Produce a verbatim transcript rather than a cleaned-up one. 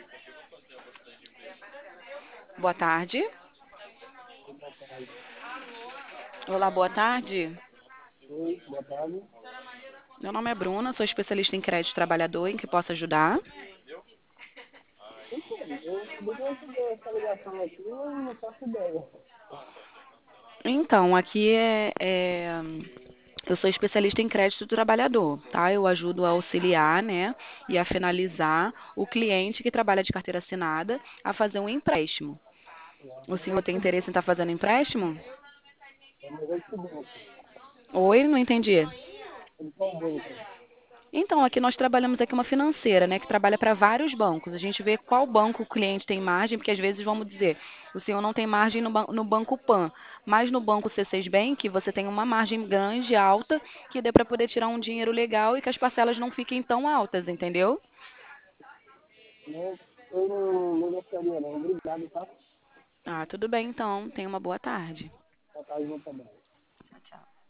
Boa tarde. Oi, boa tarde. Olá, boa tarde. Oi, boa tarde. Meu nome é Bruna, sou especialista em crédito trabalhador, em que posso ajudar. Então, eu acabei de receber essa ligação aqui, eu não faço ideia. Então, aqui é, é- eu sou especialista em crédito trabalhador, tá? Eu ajudo a auxiliar, né, e a finalizar o cliente que trabalha de carteira assinada a fazer um empréstimo. Ah, O mas senhor eu tem que interesse em estar fazendo empréstimo? é melhor que banco. Oi, não entendi. Ele qual banco? Então, aqui nós trabalhamos aqui uma financeira, né, que trabalha para vários bancos. A gente vê qual banco o cliente tem margem, porque às vezes vamos dizer, o senhor não tem margem no, ban- no banco Pan, mas no banco C seis Bank você tem uma margem grande, alta, que dê para poder tirar um dinheiro legal e que as parcelas não fiquem tão altas, entendeu? Não, eu não, não gostaria não. Obrigado, tá? Ah, tudo bem então. Tenha uma boa tarde. Boa tarde, meu também. Tchau, tchau.